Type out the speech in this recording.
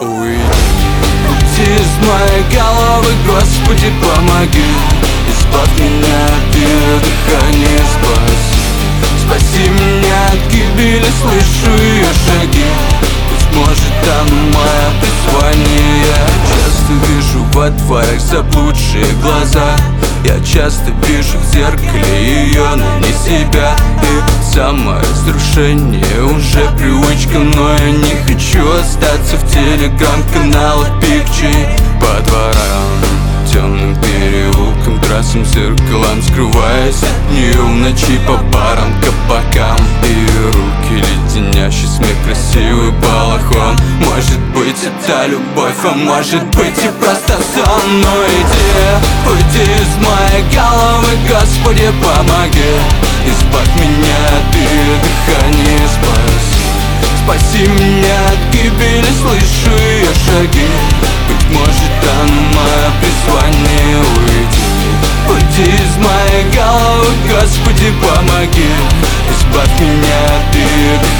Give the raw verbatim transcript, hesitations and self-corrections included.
Уйди, уйди из моей головы, Господи, помоги. Избавь меня от ее дыхания, спаси. Спаси меня от гибели, слышу ее шаги. Быть может, оно мое призвание. Я часто вижу во дворах заблудшие глаза. Я часто вижу в зеркале ее, но не себя. И саморазрушение уже привычка, но я не хочу остаться в телеграм-каналах пикчей. По дворам, темным переулкам, трассам, зеркалам, скрываясь от нее в ночи по барам, кабакам. Ее руки, леденящий смех, красивый балахон. Может быть, это любовь, а может быть и просто сон. Но иди, уйди из моей головы, Господи, помоги. Избавь меня от ее дыхания, спаси. Спаси меня от гибели, слышу ее шаги. Быть может, оно мое призвание. Уйди, уйди из моей головы, Господи, помоги. Избавь меня от ее дыхания.